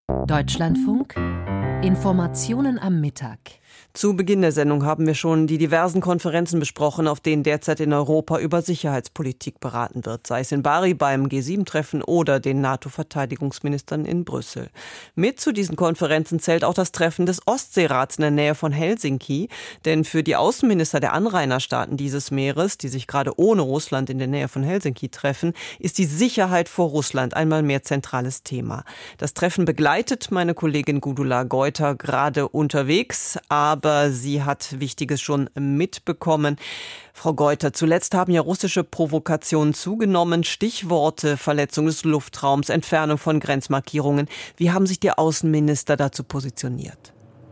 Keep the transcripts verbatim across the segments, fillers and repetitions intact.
Deutschlandfunk Informationen am Mittag. Zu Beginn der Sendung haben wir schon die diversen Konferenzen besprochen, auf denen derzeit in Europa über Sicherheitspolitik beraten wird, sei es in Bari beim G sieben Treffen oder den NATO-Verteidigungsministern in Brüssel. Mit zu diesen Konferenzen zählt auch das Treffen des Ostseerats in der Nähe von Helsinki, denn für die Außenminister der Anrainerstaaten dieses Meeres, die sich gerade ohne Russland in der Nähe von Helsinki treffen, ist die Sicherheit vor Russland einmal mehr zentrales Thema. Das Treffen begleitet meine Kollegin Gudula Geuter gerade unterwegs, aber sie hat Wichtiges schon mitbekommen. Frau Geuter, zuletzt haben ja russische Provokationen zugenommen. Stichworte: Verletzung des Luftraums, Entfernung von Grenzmarkierungen. Wie haben sich die Außenminister dazu positioniert?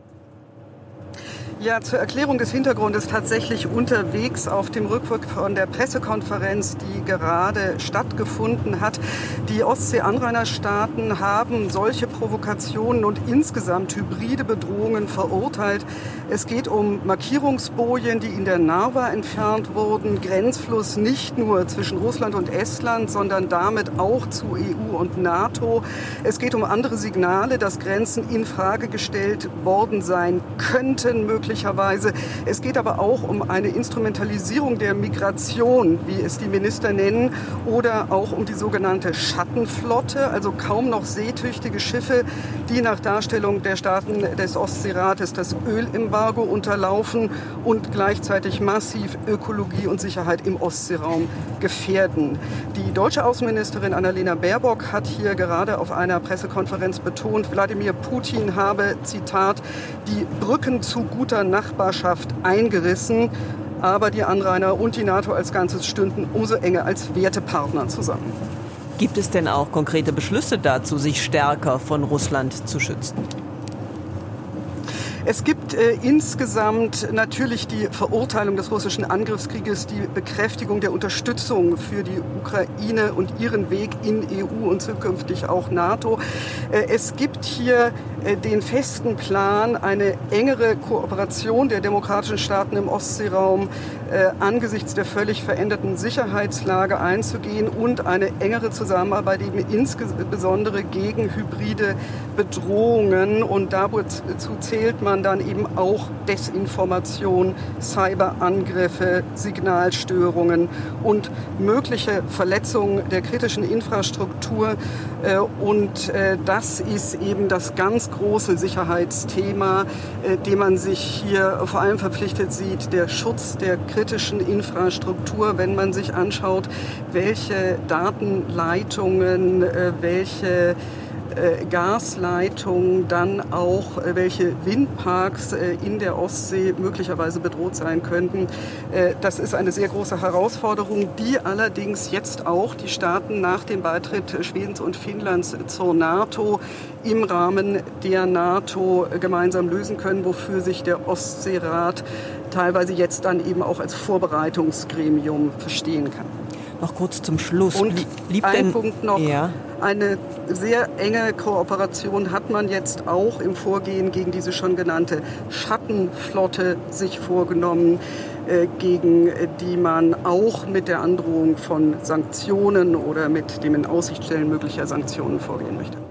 Ja, zur Erklärung des Hintergrundes tatsächlich unterwegs auf dem Rückweg von der Pressekonferenz, die gerade stattgefunden hat. Die Ostsee-Anrainerstaaten haben solche Provokationen und insgesamt hybride Bedrohungen verurteilt. Es geht um Markierungsbojen, die in der Narva entfernt wurden, Grenzfluss nicht nur zwischen Russland und Estland, sondern damit auch zu E U und NATO. Es geht um andere Signale, dass Grenzen in Frage gestellt worden sein könnten, möglicherweise. Es geht aber auch um eine Instrumentalisierung der Migration, wie es die Minister nennen, oder auch um die sogenannte Schattenflotte, also kaum noch seetüchtige Schiffe, die nach Darstellung der Staaten des Ostseerates das Ölembargo unterlaufen und gleichzeitig massiv Ökologie und Sicherheit im Ostseeraum gefährden. Die deutsche Außenministerin Annalena Baerbock hat hier gerade auf einer Pressekonferenz betont, Wladimir Putin habe, Zitat, die Brücken zu guter Nachbarschaft eingerissen, aber die Anrainer und die NATO als Ganzes stünden umso enger als Wertepartner zusammen. Gibt es denn auch konkrete Beschlüsse dazu, sich stärker von Russland zu schützen? Es gibt äh, insgesamt natürlich die Verurteilung des russischen Angriffskrieges, die Bekräftigung der Unterstützung für die Ukraine und ihren Weg in E U und zukünftig auch NATO. Äh, es gibt hier äh, den festen Plan, eine engere Kooperation der demokratischen Staaten im Ostseeraum äh, angesichts der völlig veränderten Sicherheitslage einzugehen und eine engere Zusammenarbeit eben insbesondere gegen hybride Bedrohungen. Und dazu zählt man dann eben auch Desinformation, Cyberangriffe, Signalstörungen und mögliche Verletzungen der kritischen Infrastruktur. Und das ist eben das ganz große Sicherheitsthema, dem man sich hier vor allem verpflichtet sieht, der Schutz der kritischen Infrastruktur, wenn man sich anschaut, welche Datenleitungen, welche Gasleitungen, dann auch welche Windparks in der Ostsee möglicherweise bedroht sein könnten. Das ist eine sehr große Herausforderung, die allerdings jetzt auch die Staaten nach dem Beitritt Schwedens und Finnlands zur NATO im Rahmen der NATO gemeinsam lösen können, wofür sich der Ostseerat teilweise jetzt dann eben auch als Vorbereitungsgremium verstehen kann. Noch kurz zum Schluss. Und Blieb ein denn, Punkt noch. Ja. Eine sehr enge Kooperation hat man jetzt auch im Vorgehen gegen diese schon genannte Schattenflotte sich vorgenommen, äh, gegen die man auch mit der Androhung von Sanktionen oder mit dem in Aussicht stellen möglicher Sanktionen vorgehen möchte.